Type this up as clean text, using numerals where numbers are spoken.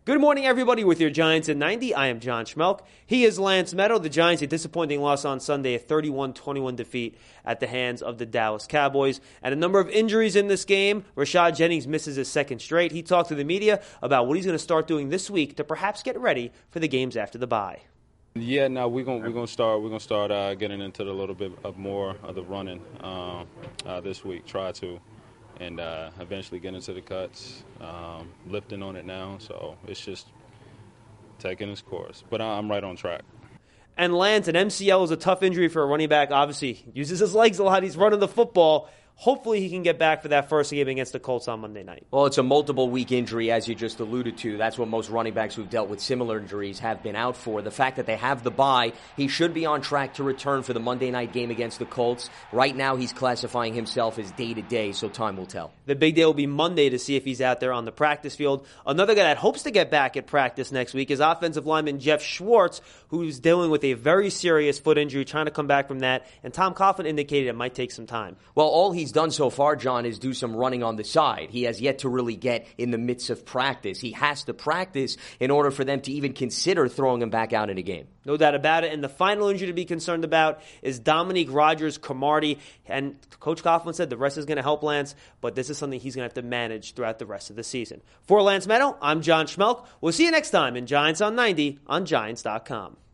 Good morning, everybody, with your Giants at 90. I am John Schmelk. He is Lance Meadow. The Giants, a disappointing loss on Sunday, a 31-21 defeat at the hands of the Dallas Cowboys. And a number of injuries in this game. Rashad Jennings misses his second straight. He talked to the media about what he's going to start doing this week to perhaps get ready for the games after the bye. Yeah, no, we're gonna start getting into a little bit of more of the running this week. Try to. And eventually get into the cuts, lifting on it now. So it's just taking its course. But I'm right on track. And Lance, an MCL is a tough injury for a running back. Obviously, he uses his legs a lot. He's running the football. Hopefully he can get back for that first game against the Colts on Monday night. Well, it's a multiple-week injury, as you just alluded to. That's what most running backs who've dealt with similar injuries have been out for. The fact that they have the bye, he should be on track to return for the Monday night game against the Colts. Right now, he's classifying himself as day-to-day, so time will tell. The big day will be Monday to see if he's out there on the practice field. Another guy that hopes to get back at practice next week is offensive lineman Jeff Schwartz, who's dealing with a very serious foot injury, trying to come back from that. And Tom Coughlin indicated it might take some time. Well, all he's done so far, John, is do some running on the side. He has yet to really get in the midst of practice. He has to practice in order for them to even consider throwing him back out in a game. No doubt about it. And the final injury to be concerned about is Dominique Rodgers-Cromartie. And Coach Coughlin said the rest is going to help Lance, but this is something he's going to have to manage throughout the rest of the season. For Lance Meadow, I'm John Schmelk. We'll see you next time in Giants on 90 on Giants.com.